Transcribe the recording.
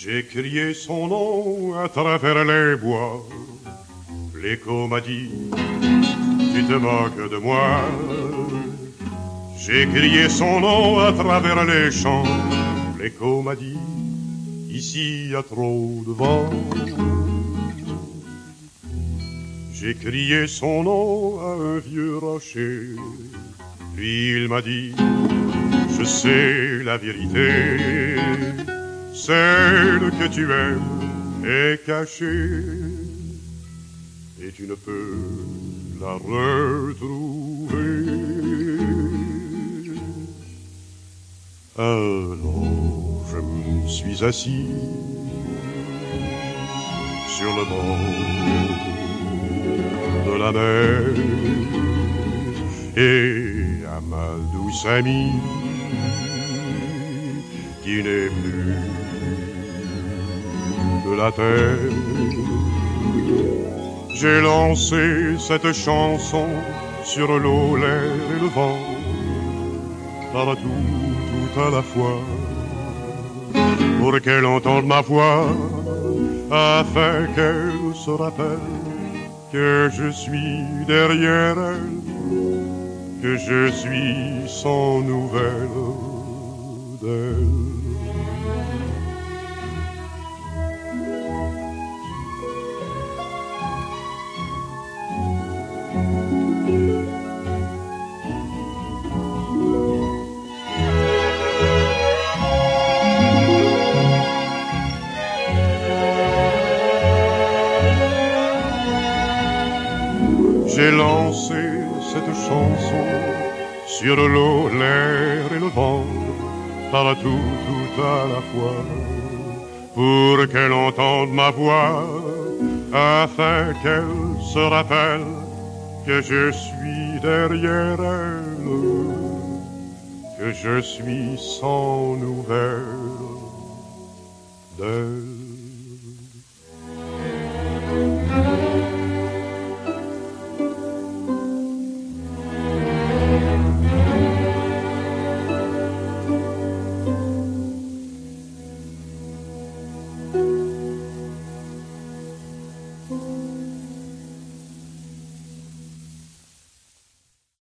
J'ai crié son nom à travers les bois. L'écho m'a dit, tu te moques de moi. J'ai crié son nom à travers les champs. L'écho m'a dit, ici y a trop de vent. J'ai crié son nom à un vieux rocher. Lui il m'a dit, je sais la vérité. Celle que tu aimes est cachée et tu ne peux la retrouver. Alors je me suis assis sur le bord de la mer et à ma douce amie qui n'est plus de la terre, j'ai lancé cette chanson sur l'eau, l'air et le vent, partout, tout à la fois, pour qu'elle entende ma voix, afin qu'elle se rappelle que je suis derrière elle, que je suis sans nouvelles d'elle. J'ai lancé cette chanson sur l'eau, l'air et le vent, partout, tout à la fois, pour qu'elle entende ma voix, afin qu'elle se rappelle que je suis derrière elle, que je suis sans nouvelles d'elle.